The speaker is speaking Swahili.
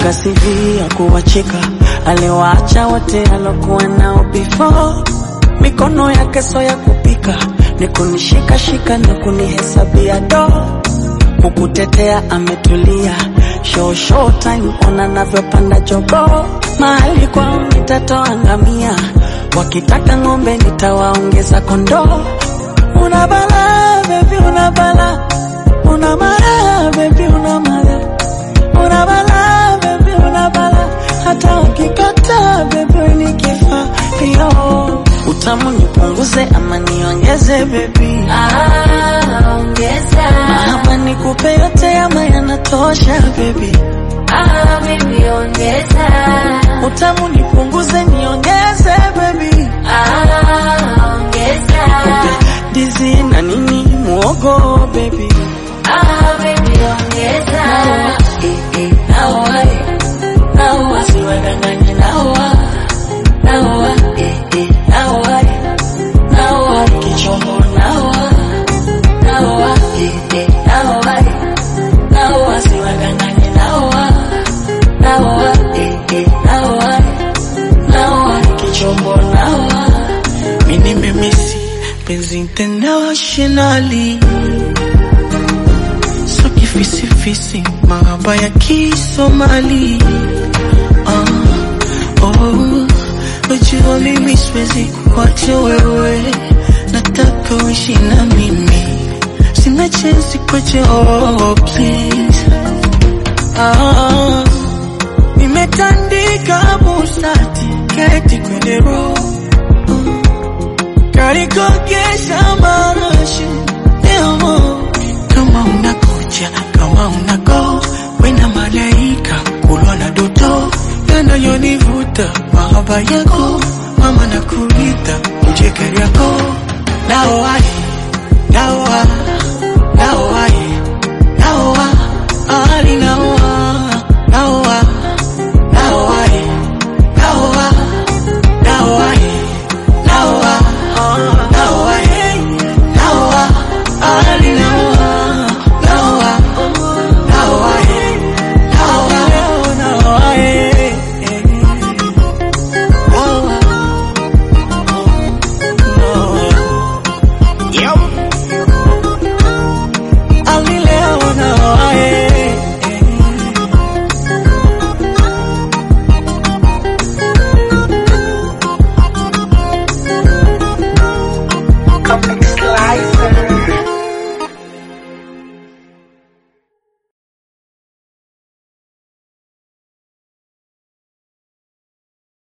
Andika CV ya kuwacheka, aliwaacha wote alokuwa nao before. Mikono yake so ya kupika, ni kunishika shika na kunihesabia do. Kukutetea ametulia, show time ona navyopanda jogo. Mahali kwao nitatoa ngamia, wakitaka ng'ombe nitawaongeza kondoo. Una bala baby, una bala, una mara baby, una mara, una bala baby, una bala, hata ukikata baby nikifa yo. Utamu nipunguze ama niongeze baby? Ongeza. Ama nikupe yote ama yanatosha baby? Baby ongeza. Utamu nipunguze niongeze baby? Ongeza. Dizi na nini muogo baby? Baby ongeza. Nawa, nawa, siwadanganye nawa, nawa, nawa, nawa, kichombo nawa, nawa, nawa, nawa, siwadanganye nawa, nawa, nawa, nawa, kichombo nawa. Mini memisi penzi internationally, so kifisi mahaba ya Kisomali. Ujua mimi siwezi kuacha wewe, nataka uishi na mimi, sina chance kuacha, oh please. Nimetandika busati keti kwenye roho, karikogesha marashi leo. Kama unakuja, kama unago, wena malaika kulwa na doto, yanayonivuta mahaba yako, mama nakuita ujekeri yako. Now I